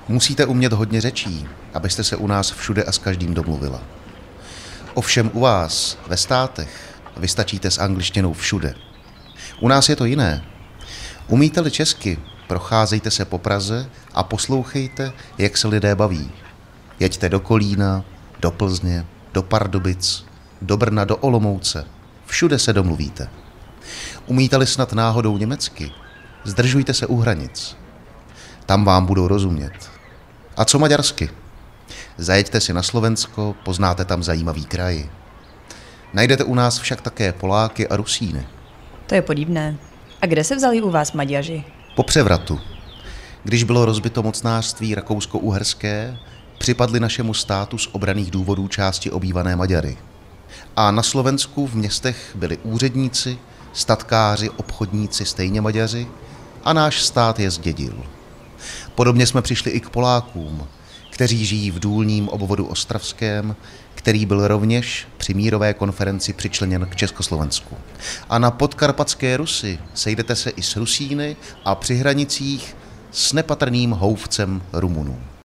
Musíte umět hodně řečí, abyste se u nás všude a s každým domluvila. Ovšem u vás, ve státech, vystačíte s angličtinou všude. U nás je to jiné. Umíte-li česky, procházejte se po Praze a poslouchejte, jak se lidé baví. Jeďte do Kolína, do Plzně, do Pardubic, do Brna, do Olomouce. Všude se domluvíte. Umíte-li snad náhodou německy, zdržujte se u hranic. Tam vám budou rozumět. A co maďarsky? Zajeďte si na Slovensko, poznáte tam zajímavý kraj. Najdete u nás však také Poláky a Rusíny. To je podivné. A kde se vzali u vás Maďaři? Po převratu, když bylo rozbito mocnářství rakousko-uherské, připadly našemu státu z obranných důvodů části obývané Maďary. A na Slovensku v městech byli úředníci, statkáři, obchodníci stejně Maďaři a náš stát je zdědil. Podobně jsme přišli i k Polákům, kteří žijí v důlním obvodu ostravském, který byl rovněž při mírové konferenci přičleněn k Československu. A na podkarpatské Rusy sejdete se i s Rusíny a při hranicích s nepatrným houfcem Rumunů.